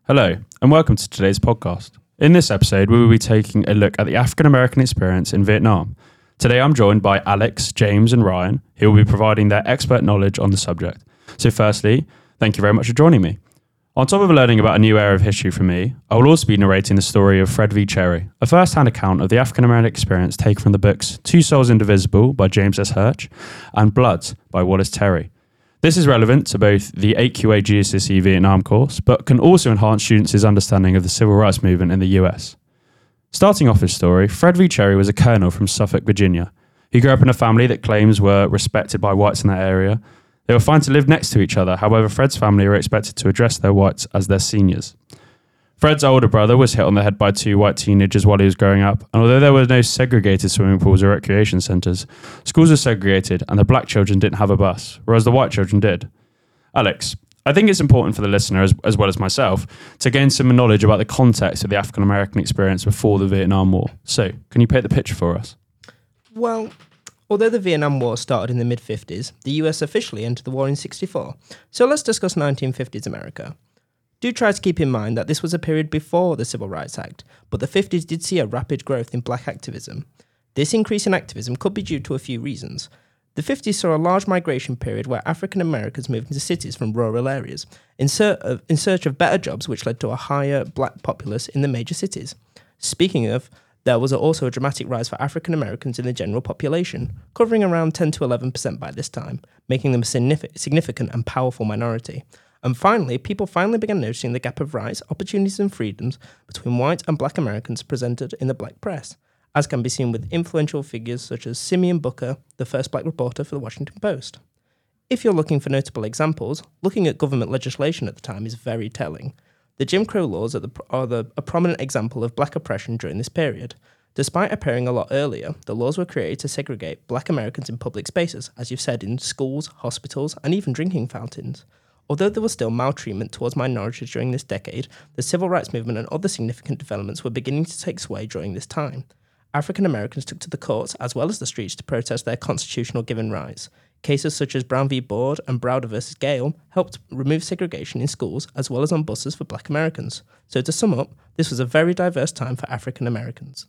Hello, and welcome to today's podcast. In this episode, we will be taking a look at the African American experience in Vietnam. Today, I'm joined by Alex, James, and Ryan, who will be providing their expert knowledge on the subject. So firstly, thank you very much for joining me. On top of learning about a new era of history for me, I will also be narrating the story of Fred V. Cherry, a first-hand account of the African American experience taken from the books Two Souls Indivisible by James S. Hirsch and Bloods by Wallace Terry. This is relevant to both the 8QA GCSE Vietnam course, but can also enhance students' understanding of the civil rights movement in the US. Starting off his story, Fred V. Cherry was a colonel from Suffolk, Virginia. He grew up in a family that claims were respected by whites in that area. They were fine to live next to each other, however, Fred's family were expected to address their whites as their seniors. Fred's older brother was hit on the head by two white teenagers while he was growing up, and although there were no segregated swimming pools or recreation centres, schools were segregated and the black children didn't have a bus, whereas the white children did. Alex, I think it's important for the listener, as well as myself, to gain some knowledge about the context of the African American experience before the Vietnam War. So, can you paint the picture for us? Well, although the Vietnam War started in the mid-50s, the US officially entered the war in 1964. So let's discuss 1950s America. Do try to keep in mind that this was a period before the Civil Rights Act, but the 50s did see a rapid growth in black activism. This increase in activism could be due to a few reasons. The 50s saw a large migration period where African Americans moved into cities from rural areas in search of better jobs, which led to a higher black populace in the major cities. Speaking of, there was also a dramatic rise for African Americans in the general population, covering around 10 to 11% by this time, making them a significant and powerful minority. And finally, people finally began noticing the gap of rights, opportunities and freedoms between white and black Americans presented in the black press, as can be seen with influential figures such as Simeon Booker, the first black reporter for the Washington Post. If you're looking for notable examples, looking at government legislation at the time is very telling. The Jim Crow laws are a prominent example of black oppression during this period. Despite appearing a lot earlier, the laws were created to segregate black Americans in public spaces, as you've said, in schools, hospitals, and even drinking fountains. Although there was still maltreatment towards minorities during this decade, the civil rights movement and other significant developments were beginning to take sway during this time. African Americans took to the courts as well as the streets to protest their constitutional given rights. Cases such as Brown v. Board and Browder v. Gale helped remove segregation in schools as well as on buses for black Americans. So to sum up, this was a very diverse time for African Americans.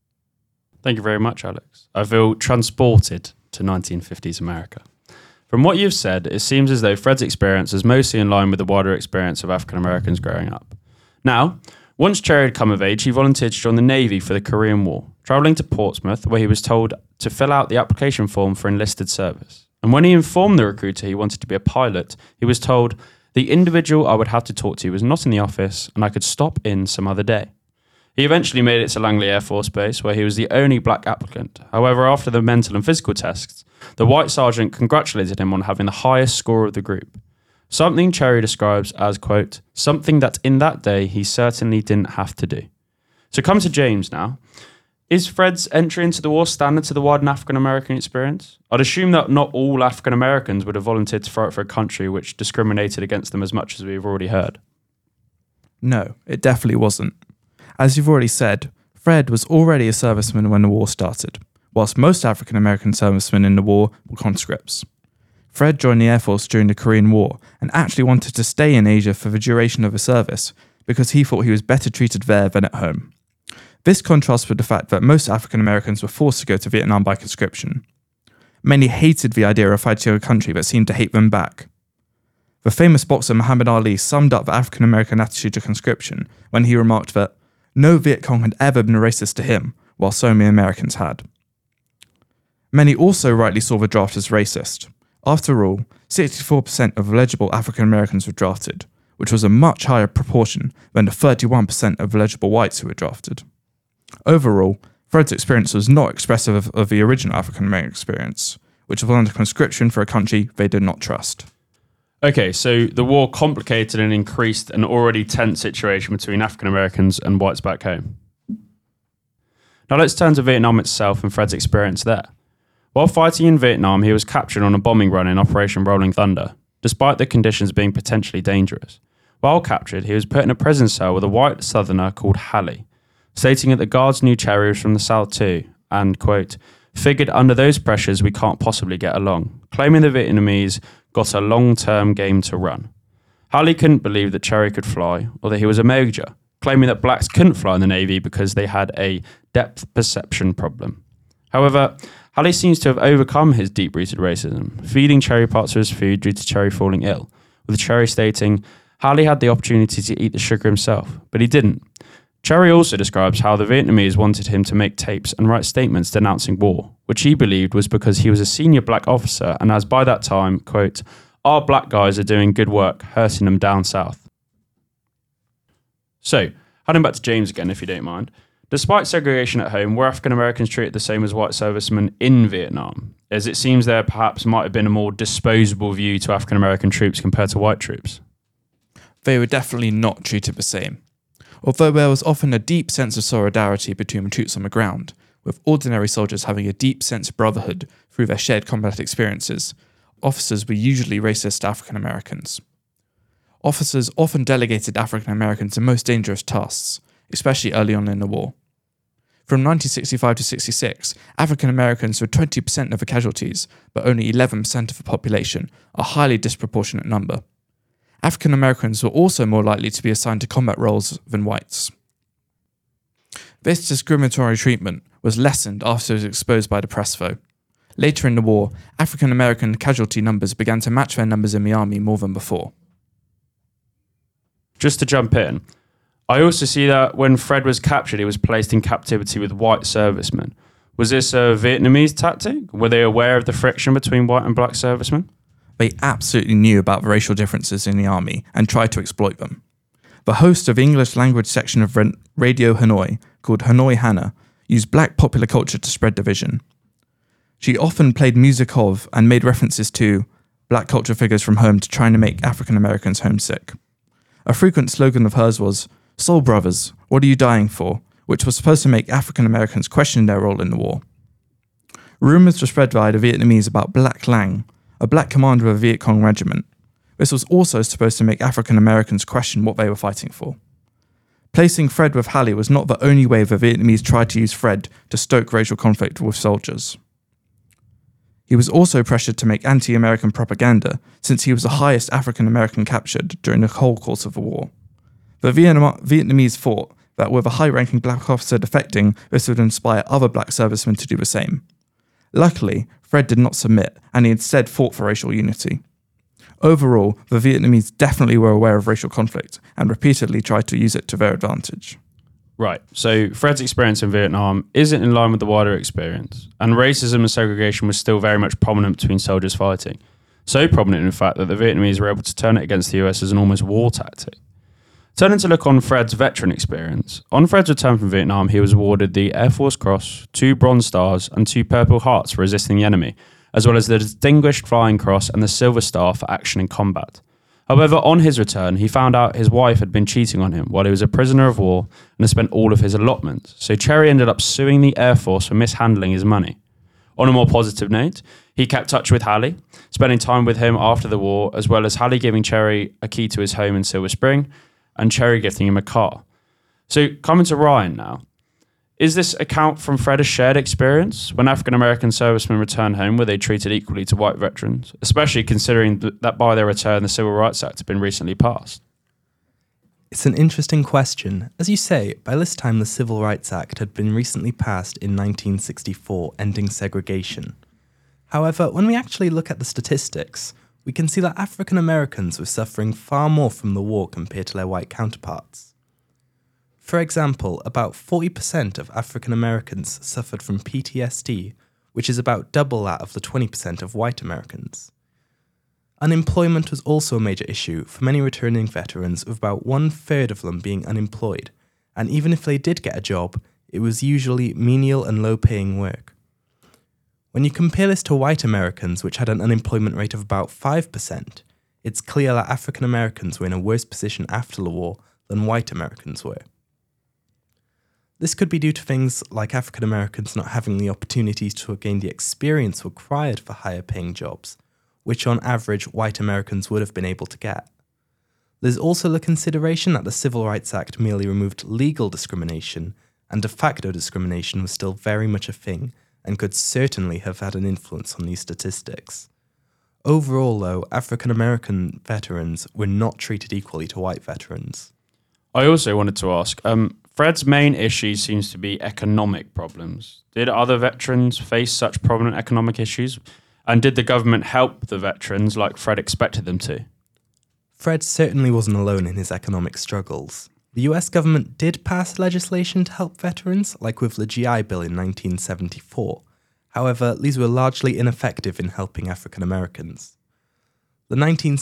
Thank you very much, Alex. I feel transported to 1950s America. From what you've said, it seems as though Fred's experience is mostly in line with the wider experience of African Americans growing up. Now, once Cherry had come of age, he volunteered to join the Navy for the Korean War, travelling to Portsmouth, where he was told to fill out the application form for enlisted service. And when he informed the recruiter he wanted to be a pilot, he was told, "The individual I would have to talk to was not in the office, and I could stop in some other day." He eventually made it to Langley Air Force Base, where he was the only black applicant. However, after the mental and physical tests, the white sergeant congratulated him on having the highest score of the group. Something Cherry describes as, quote, something that in that day he certainly didn't have to do. So come to James now. Is Fred's entry into the war standard to the wider African American experience? I'd assume that not all African Americans would have volunteered to fight for a country which discriminated against them as much as we've already heard. No, it definitely wasn't. As you've already said, Fred was already a serviceman when the war started, whilst most African American servicemen in the war were conscripts. Fred joined the Air Force during the Korean War and actually wanted to stay in Asia for the duration of his service because he thought he was better treated there than at home. This contrasts with the fact that most African Americans were forced to go to Vietnam by conscription. Many hated the idea of fighting a country that seemed to hate them back. The famous boxer Muhammad Ali summed up the African American attitude to conscription when he remarked that no Viet Cong had ever been racist to him, while so many Americans had. Many also rightly saw the draft as racist. After all, 64% of eligible African Americans were drafted, which was a much higher proportion than the 31% of eligible whites who were drafted. Overall, Fred's experience was not expressive of the original African American experience, which was under conscription for a country they did not trust. Okay, so the war complicated and increased an already tense situation between African Americans and whites back home. Now let's turn to Vietnam itself and Fred's experience there. While fighting in Vietnam, he was captured on a bombing run in Operation Rolling Thunder, despite the conditions being potentially dangerous. While captured, he was put in a prison cell with a white southerner called Hallie, stating that the guards knew Cherry was from the South too, and, quote, figured under those pressures we can't possibly get along, claiming the Vietnamese got a long-term game to run. Halley couldn't believe that Cherry could fly or that he was a major, claiming that blacks couldn't fly in the Navy because they had a depth perception problem. However, Halley seems to have overcome his deep-rooted racism, feeding Cherry parts of his food due to Cherry falling ill, with Cherry stating Halley had the opportunity to eat the sugar himself, but he didn't. Cherry also describes how the Vietnamese wanted him to make tapes and write statements denouncing war, which he believed was because he was a senior black officer and as by that time, quote, our black guys are doing good work, hurting them down south. So, heading back to James again, if you don't mind. Despite segregation at home, were African Americans treated the same as white servicemen in Vietnam? As it seems there perhaps might have been a more disposable view to African American troops compared to white troops. They were definitely not treated the same. Although there was often a deep sense of solidarity between troops on the ground, with ordinary soldiers having a deep sense of brotherhood through their shared combat experiences, officers were usually racist to African Americans. Officers often delegated African Americans the most dangerous tasks, especially early on in the war. From 1965 to 66, African Americans were 20% of the casualties, but only 11% of the population, a highly disproportionate number. African Americans were also more likely to be assigned to combat roles than whites. This discriminatory treatment was lessened after it was exposed by the press, though. Later in the war, African American casualty numbers began to match their numbers in the army more than before. Just to jump in, I also see that when Fred was captured, he was placed in captivity with white servicemen. Was this a Vietnamese tactic? Were they aware of the friction between white and black servicemen? They absolutely knew about the racial differences in the army and tried to exploit them. The host of the English language section of Radio Hanoi, called Hanoi Hannah, used black popular culture to spread division. She often played music of and made references to black culture figures from home to trying to make African Americans homesick. A frequent slogan of hers was, "Soul Brothers, what are you dying for?" which was supposed to make African Americans question their role in the war. Rumours were spread by the Vietnamese about Black Lang, a black commander of a Viet Cong regiment. This was also supposed to make African Americans question what they were fighting for. Placing Fred with Halley was not the only way the Vietnamese tried to use Fred to stoke racial conflict with soldiers. He was also pressured to make anti-American propaganda, since he was the highest African American captured during the whole course of the war. The Vietnamese thought that with a high-ranking black officer defecting, this would inspire other black servicemen to do the same. Luckily, Fred did not submit, and he instead fought for racial unity. Overall, the Vietnamese definitely were aware of racial conflict and repeatedly tried to use it to their advantage. Right, so Fred's experience in Vietnam isn't in line with the wider experience, and racism and segregation was still very much prominent between soldiers fighting. So prominent, in fact, that the Vietnamese were able to turn it against the US as an almost war tactic. Turning to look on Fred's veteran experience, on Fred's return from Vietnam, he was awarded the Air Force Cross, 2 Bronze Stars, and 2 Purple Hearts for resisting the enemy, as well as the Distinguished Flying Cross and the Silver Star for action in combat. However, on his return, he found out his wife had been cheating on him while he was a prisoner of war and had spent all of his allotments, so Cherry ended up suing the Air Force for mishandling his money. On a more positive note, he kept touch with Halley, spending time with him after the war, as well as Halley giving Cherry a key to his home in Silver Spring, and Cherry gifting him a car. So, coming to Ryan now. Is this account from Fred a shared experience? When African American servicemen returned home, were they treated equally to white veterans? Especially considering that by their return, the Civil Rights Act had been recently passed. It's an interesting question. As you say, by this time the Civil Rights Act had been recently passed in 1964, ending segregation. However, when we actually look at the statistics, we can see that African Americans were suffering far more from the war compared to their white counterparts. For example, about 40% of African Americans suffered from PTSD, which is about double that of the 20% of white Americans. Unemployment was also a major issue for many returning veterans, with about 1/3 of them being unemployed, and even if they did get a job, it was usually menial and low-paying work. When you compare this to white Americans, which had an unemployment rate of about 5%, it's clear that African Americans were in a worse position after the war than white Americans were. This could be due to things like African Americans not having the opportunities to gain the experience required for higher paying jobs, which on average white Americans would have been able to get. There's also the consideration that the Civil Rights Act merely removed legal discrimination, and de facto discrimination was still very much a thing, and could certainly have had an influence on these statistics. Overall, though, African American veterans were not treated equally to white veterans. I also wanted to ask, Fred's main issue seems to be economic problems. Did other veterans face such prominent economic issues? And did the government help the veterans like Fred expected them to? Fred certainly wasn't alone in his economic struggles. The US government did pass legislation to help veterans, like with the GI Bill in 1974. However, these were largely ineffective in helping African Americans. The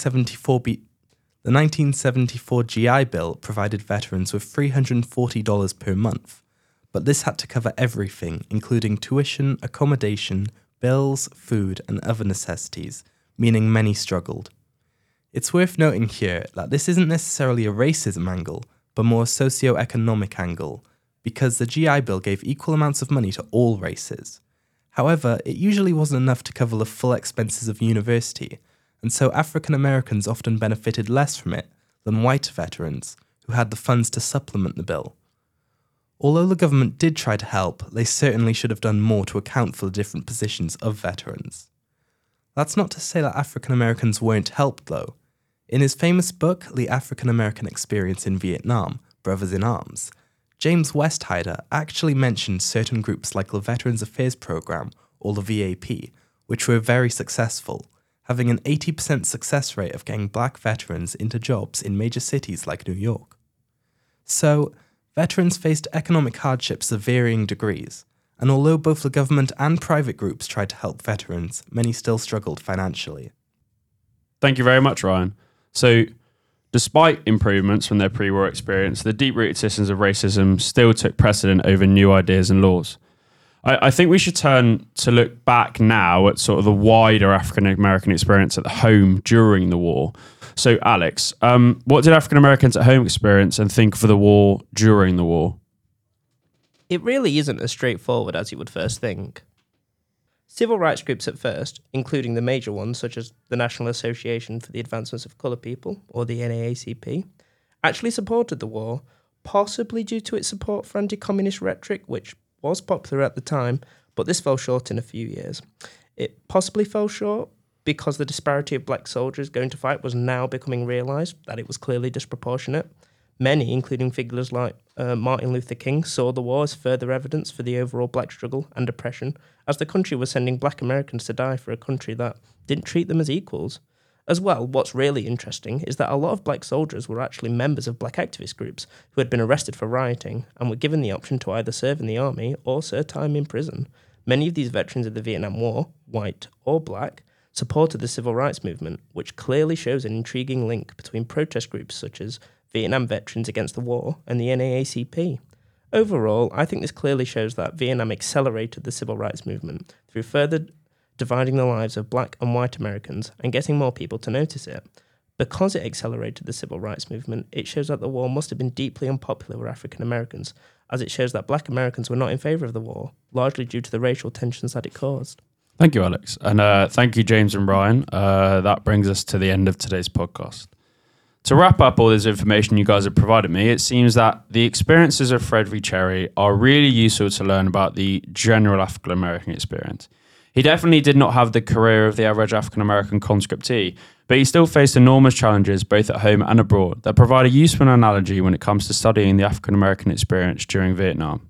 1974 GI Bill provided veterans with $340 per month, but this had to cover everything, including tuition, accommodation, bills, food, and other necessities, meaning many struggled. It's worth noting here that this isn't necessarily a racism angle, but more a socio-economic angle, because the GI Bill gave equal amounts of money to all races. However, it usually wasn't enough to cover the full expenses of university, and so African Americans often benefited less from it than white veterans, who had the funds to supplement the bill. Although the government did try to help, they certainly should have done more to account for the different positions of veterans. That's not to say that African Americans weren't helped, though. In his famous book, The African American Experience in Vietnam, Brothers in Arms, James Westheider actually mentioned certain groups like the Veterans Affairs Program, or the VAP, which were very successful, having an 80% success rate of getting black veterans into jobs in major cities like New York. So, veterans faced economic hardships of varying degrees, and although both the government and private groups tried to help veterans, many still struggled financially. Thank you very much, Ryan. So, despite improvements from their pre-war experience, the deep-rooted systems of racism still took precedent over new ideas and laws. I think we should turn to look back now at sort of the wider African-American experience at home during the war. So, Alex, what did African-Americans at home experience and think for the war during the war? It really isn't as straightforward as you would first think. Civil rights groups at first, including the major ones such as the National Association for the Advancement of Coloured People, or the NAACP, actually supported the war, possibly due to its support for anti-communist rhetoric, which was popular at the time, but this fell short in a few years. It possibly fell short because the disparity of black soldiers going to fight was now becoming realised, that it was clearly disproportionate. Many, including figures like Martin Luther King, saw the war as further evidence for the overall black struggle and oppression, as the country was sending black Americans to die for a country that didn't treat them as equals. As well, what's really interesting is that a lot of black soldiers were actually members of black activist groups who had been arrested for rioting and were given the option to either serve in the army or serve time in prison. Many of these veterans of the Vietnam War, white or black, supported the civil rights movement, which clearly shows an intriguing link between protest groups such as Vietnam Veterans Against the War and the NAACP. Overall, I think this clearly shows that Vietnam accelerated the civil rights movement through further dividing the lives of black and white Americans and getting more people to notice it. Because it accelerated the civil rights movement, it shows that the war must have been deeply unpopular with African Americans, as it shows that black Americans were not in favour of the war, largely due to the racial tensions that it caused. Thank you, Alex. And thank you, James and Ryan. That brings us to the end of today's podcast. To wrap up all this information you guys have provided me, it seems that the experiences of Fred V. Cherry are really useful to learn about the general African American experience. He definitely did not have the career of the average African American conscriptee, but he still faced enormous challenges both at home and abroad that provide a useful analogy when it comes to studying the African American experience during Vietnam.